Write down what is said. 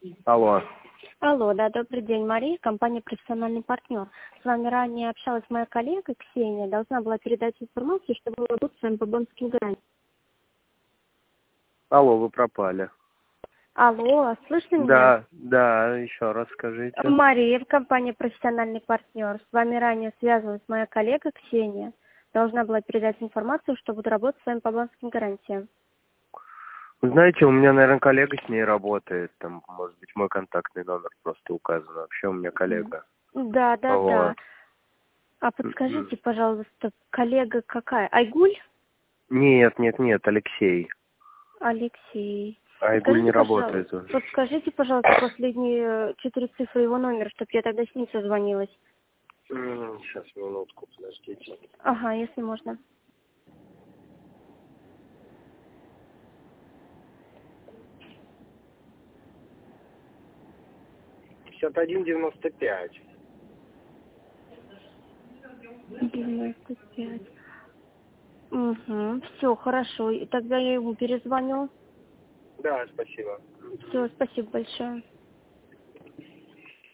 Алло. Алло, да, добрый день, Мария, компания «Профессиональный партнер». С вами ранее общалась моя коллега Ксения, должна была передать информацию, чтобы вы работали с вами по банковским гарантиям. Алло, вы пропали. Алло, слышно меня? Да, еще раз скажите. Мария, компания «Профессиональный партнер». С вами ранее связывалась моя коллега Ксения, должна была передать информацию, что буду работать с вами по банковским гарантиям. Вы знаете, у меня, наверное, коллега с ней работает. Там, может быть, мой контактный номер просто указан. Вообще у меня коллега. Да. Вот. А подскажите, пожалуйста, коллега какая? Айгуль? Нет, Алексей. Алексей. Айгуль не работает уже. Подскажите, пожалуйста, последние 4 цифры его номера, чтобы я тогда с ним созвонилась. Сейчас, минутку, подождите. Ага, если можно. 51-95. 95. Угу, все, хорошо. И тогда я ему перезвоню. Да, спасибо. Все, спасибо большое.